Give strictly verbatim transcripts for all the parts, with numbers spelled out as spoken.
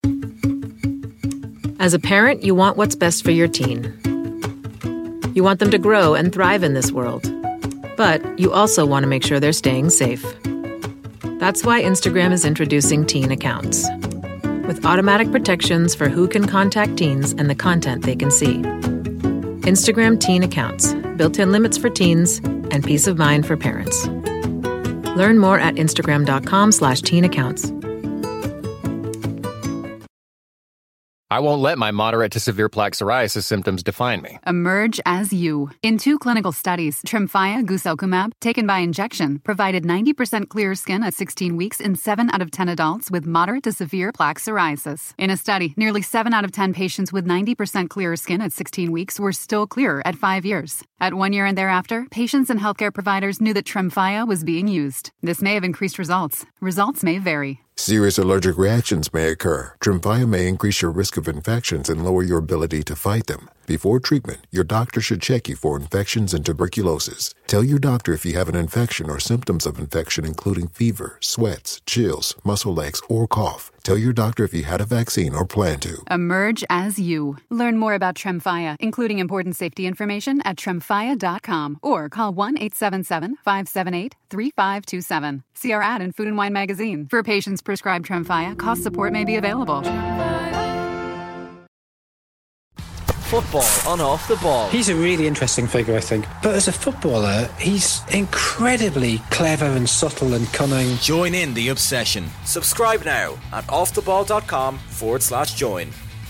As a parent, you want what's best for your teen. You want them to grow and thrive in this world. But you also want to make sure they're staying safe. That's why Instagram is introducing Teen Accounts, with automatic protections for who can contact teens and the content they can see. Instagram Teen Accounts, built-in limits for teens and peace of mind for parents. Learn more at instagram.com slash teen accounts. I won't let my moderate to severe plaque psoriasis symptoms define me. Emerge as you. In two clinical studies, Tremfya guselkumab, taken by injection, provided ninety percent clearer skin at sixteen weeks in seven out of ten adults with moderate to severe plaque psoriasis. In a study, nearly seven out of ten patients with ninety percent clearer skin at sixteen weeks were still clearer at five years. At one year and thereafter, patients and healthcare providers knew that Tremfya was being used. This may have increased results. Results may vary. Serious allergic reactions may occur. Tremfya may increase your risk of infections and lower your ability to fight them. Before treatment, your doctor should check you for infections and tuberculosis. Tell your doctor if you have an infection or symptoms of infection, including fever, sweats, chills, muscle aches, or cough. Tell your doctor if you had a vaccine or plan to. Emerge as you. Learn more about Tremfya, including important safety information, at tremfya dot com or call one eight seven seven, five seven eight, three five two seven. See our ad in Food and Wine magazine. For patients prescribed Tremfya, cost support may be available. Football on Off the Ball. He's a really interesting figure, I think. But as a footballer, he's incredibly clever and subtle and cunning. Join in the obsession. Subscribe now at offtheball.com forward slash join.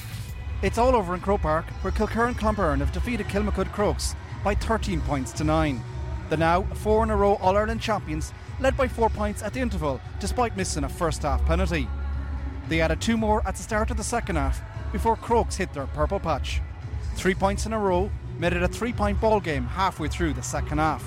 It's all over in Croke Park, where Kilkerran Clonberne have defeated Kilmacud Crokes by thirteen points to nine. The now four in a row All-Ireland champions led by four points at the interval, despite missing a first-half penalty. They added two more at the start of the second half before Crokes hit their purple patch. Three points in a row made it a three-point ball game halfway through the second half.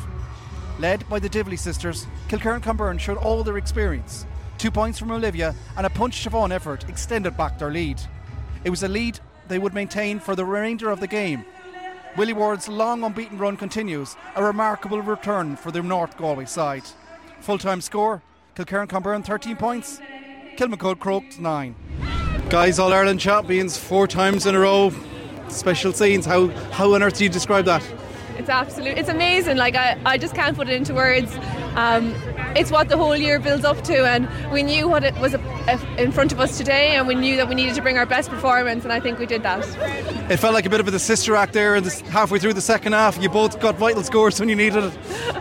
Led by the Divley sisters, Kilkerran Clonberne showed all their experience. Two points from Olivia and a punch-to-phone effort extended back their lead. It was a lead they would maintain for the remainder of the game. Willie Ward's long unbeaten run continues, a remarkable return for the North Galway side. Full-time score, Kilkerran Clonberne thirteen points, Kilmacud Crokes nine. Guys, All-Ireland champions four times in a row. Special scenes. How how on earth do you describe that? It's absolute. It's amazing. Like I, I just can't put it into words. Um, it's what the whole year builds up to, and we knew what it was a, a, in front of us today, and we knew that we needed to bring our best performance, and I think we did that. It felt like a bit of a sister act there, and halfway through the second half, you both got vital scores when you needed it.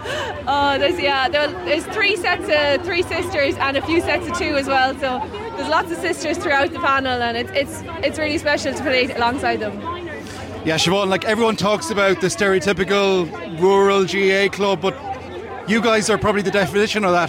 Oh, there's yeah, there, there's three sets of three sisters and a few sets of two as well. So there's lots of sisters throughout the panel, and it's it's it's really special to play alongside them. Yeah, Siobhan, like everyone talks about the stereotypical rural G A A club, but you guys are probably the definition of that.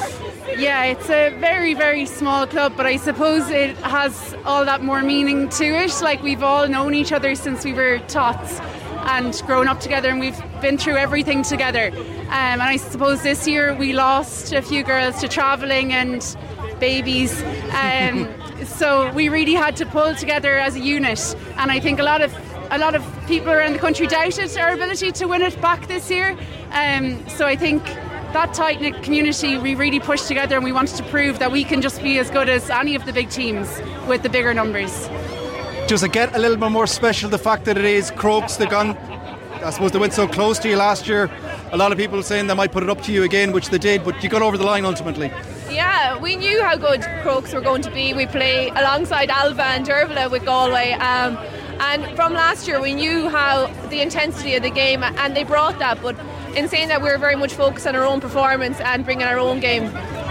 Yeah, it's a very, very small club, but I suppose it has all that more meaning to it. Like, we've all known each other since we were tots and grown up together, and we've been through everything together. Um, and I suppose this year we lost a few girls to travelling and babies. Um, so we really had to pull together as a unit. And I think a lot of A lot of people around the country doubted our ability to win it back this year. Um, so I think that tight-knit community, we really pushed together, and we wanted to prove that we can just be as good as any of the big teams with the bigger numbers. Does it get a little bit more special, the fact that it is Crokes? They've gone, I suppose they went so close to you last year. A lot of people saying they might put it up to you again, which they did, but you got over the line ultimately. Yeah, we knew how good Crokes were going to be. We play alongside Alva and Dervla with Galway. Um, And from last year, we knew how the intensity of the game, and they brought that. But in saying that, we were very much focused on our own performance and bringing our own game.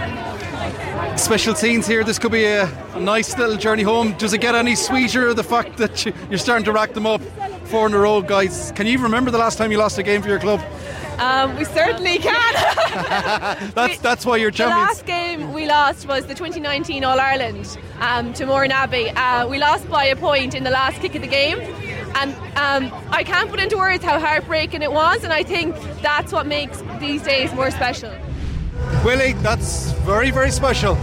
Special scenes here. This could be a, a nice little journey home. Does it get any sweeter, the fact that you're starting to rack them up? Four in a row, guys. Can you remember the last time you lost a game for your club? Um, we certainly can. that's that's why you're champions. The last game we lost was the twenty nineteen All-Ireland um, to Mourneabbey. Uh, we lost by a point in the last kick of the game, and um, I can't put into words how heartbreaking it was, and I think that's what makes these days more special. Willie, that's very, very special.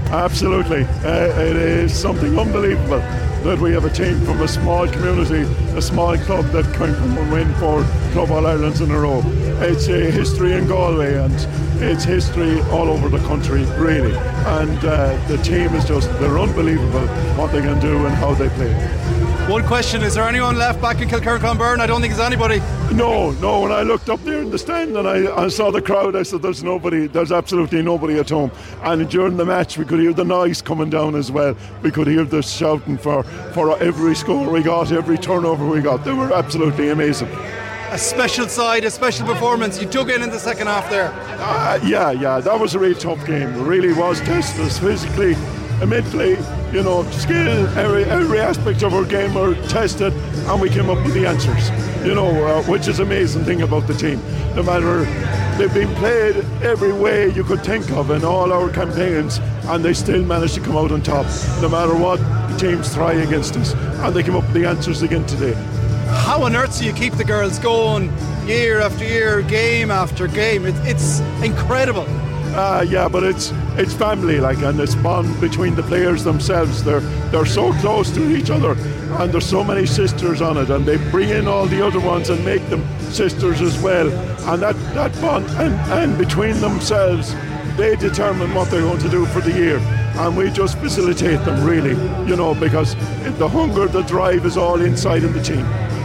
Absolutely. Uh, it is something unbelievable that we have a team from a small community, a small club that can come and win four Club All-Irelands in a row. It's a history in Galway and it's history all over the country, really. And uh, the team is just, they're unbelievable what they can do and how they play. One question, is there anyone left back in Kilkerran Clonberne? I don't think there's anybody. No, no, when I looked up there in the stand and I, I saw the crowd, I said there's nobody, there's absolutely nobody at home. And during the match we could hear the noise coming down as well. We could hear the shouting for, for every score we got, every turnover we got. They were absolutely amazing. A special side, a special performance. You dug in in the second half there. Uh, yeah, yeah, that was a really tough game. It really was testing us physically, mentally, you know, skill, every, every aspect of our game were tested and we came up with the answers, you know, uh, which is amazing thing about the team. No matter, they've been played every way you could think of in all our campaigns and they still managed to come out on top, no matter what the teams try against us. And they came up with the answers again today. How on earth do you keep the girls going year after year, game after game? It, it's incredible. Uh, yeah, but it's it's family, like, and it's bond between the players themselves. They're they're so close to each other, and there's so many sisters on it, and they bring in all the other ones and make them sisters as well. And that, that bond, and, and between themselves, they determine what they're going to do for the year. And we just facilitate them, really, you know, because the hunger, the drive is all inside of the team.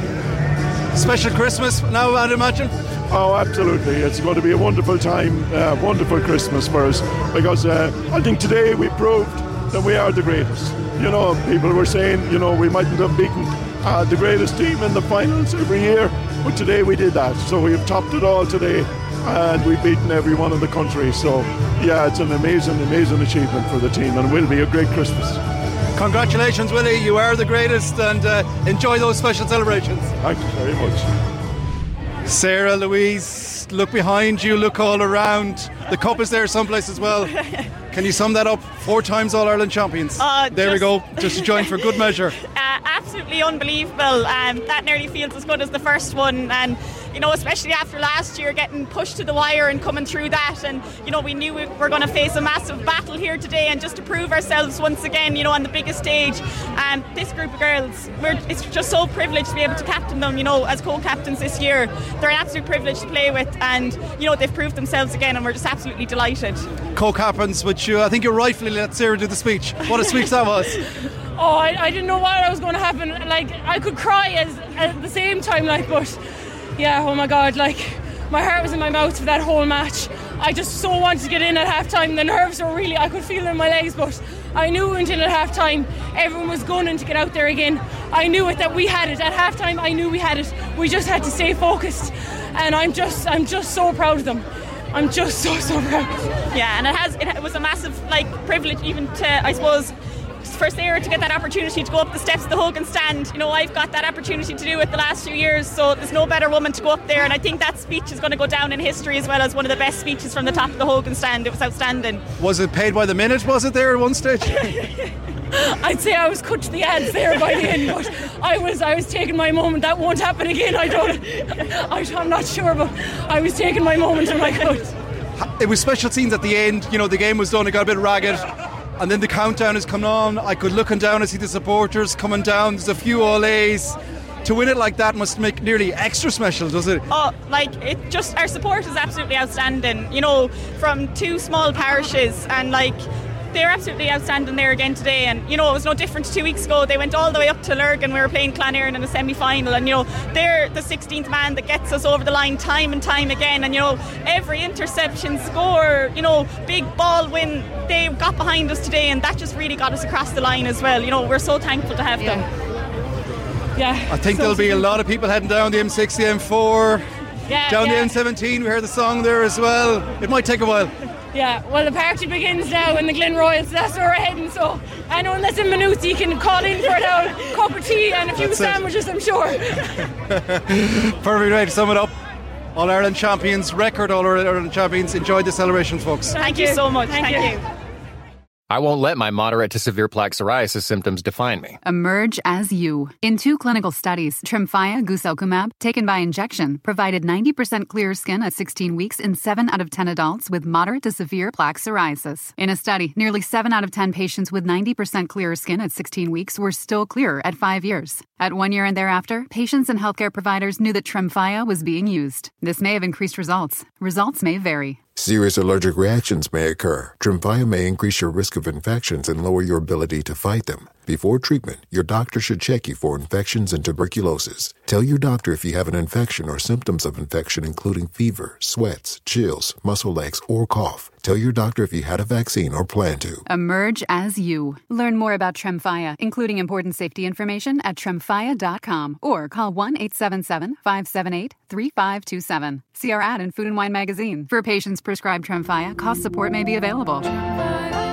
Special Christmas now, I'd imagine? Oh, absolutely. It's going to be a wonderful time, uh, wonderful Christmas for us, because uh, I think today we proved that we are the greatest. You know, people were saying, you know, we mightn't have beaten uh, the greatest team in the finals every year, but today we did that. So we've topped it all today, and we've beaten everyone in the country. So, yeah, it's an amazing, amazing achievement for the team, and it will be a great Christmas. Congratulations, Willie. You are the greatest, and uh, enjoy those special celebrations. Thank you very much. Sarah, Louise, look behind you, look all around. The cup is there someplace as well. Can you sum that up? Four times All-Ireland champions. Uh, there just we go, just to join for good measure. Uh, absolutely unbelievable. Um, that nearly feels as good as the first one, and you know, especially after last year getting pushed to the wire and coming through that, and you know, we knew we were going to face a massive battle here today, and just to prove ourselves once again, you know, on the biggest stage. And um, this group of girls, we're it's just so privileged to be able to captain them, you know, as co-captains this year. They're an absolute privilege to play with, and you know, they've proved themselves again, and we're just absolutely delighted. Co-captains, which uh, I think you're rightfully let Sarah do the speech. What a speech that was. Oh, I, I didn't know what was going to happen. Like, I could cry as, at the same time, like, but yeah, oh my God, like, my heart was in my mouth for that whole match. I just so wanted to get in at half time. The nerves were really, I could feel it in my legs, but I knew we went in at half time. Everyone was gunning to get out there again. I knew it, that we had it. At half time, I knew we had it. We just had to stay focused. And I'm just, I'm just so proud of them. I'm just so, so proud. Yeah, and it has, it was a massive, like, privilege even to, I suppose, for Sarah to get that opportunity to go up the steps of the Hogan stand. You know, I've got that opportunity to do it the last few years, so there's no better woman to go up there, and I think that speech is going to go down in history as well as one of the best speeches from the top of the Hogan stand. It was outstanding. Was it paid by the minute, was it there at one stage? I'd say I was cut to the ads there by the end, but I was I was taking my moment. That won't happen again. I don't I, I'm not sure, but I was taking my moment and I could. It was special scenes at the end. You know, the game was done, it got a bit ragged, and then the countdown is coming on. I could looking down and see the supporters coming down. There's a few all A's. To win it like that must make nearly extra special, does it? Oh, like, it just, our support is absolutely outstanding, you know, from two small parishes, and like, they're absolutely outstanding there again today. And you know, it was no different to two weeks ago. They went all the way up to Lurgan. We were playing Clonairin in a semi-final, and you know, they're the sixteenth man that gets us over the line time and time again. And you know, every interception, score, you know, big ball win, they got behind us today, and that just really got us across the line as well. You know, we're so thankful to have yeah. them. Yeah, I think so there'll be a lot of people heading down the M six, the M four, yeah, down yeah. the M seventeen. We heard the song there as well. It might take a while. Yeah, well, the party begins now in the Glen Royal, so that's where we're heading. So anyone that's in Maynooth, you can call in for a cup of tea and a few That's sandwiches, it. I'm sure. Perfect way to sum it up. All-Ireland champions, record All-Ireland champions. Enjoy the celebrations, folks. Thank, Thank you so much. Thank, Thank you. you. I won't let my moderate to severe plaque psoriasis symptoms define me. Emerge as you. In two clinical studies, Tremfya guselkumab, taken by injection, provided ninety percent clearer skin at sixteen weeks in seven out of ten adults with moderate to severe plaque psoriasis. In a study, nearly seven out of ten patients with ninety percent clearer skin at sixteen weeks were still clearer at five years. At one year and thereafter, patients and healthcare providers knew that Tremfya was being used. This may have increased results. Results may vary. Serious allergic reactions may occur. Tremfya may increase your risk of infections and lower your ability to fight them. Before treatment, your doctor should check you for infections and tuberculosis. Tell your doctor if you have an infection or symptoms of infection, including fever, sweats, chills, muscle aches, or cough. Tell your doctor if you had a vaccine or plan to. Emerge as you. Learn more about Tremfya, including important safety information, at tremfya dot com or call one eight seven seven, five seven eight, three five two seven. See our ad in Food and Wine magazine. For patients prescribed Tremfya, cost support may be available.